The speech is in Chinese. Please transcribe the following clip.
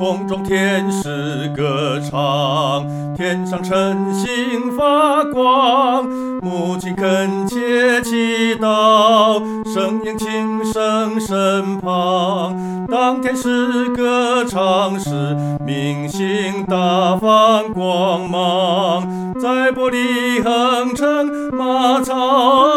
空中天使歌唱，天上晨星发光，母亲恳切祈祷，声音轻声身旁。当天使歌唱时，明星大放光芒，在玻璃横成马槽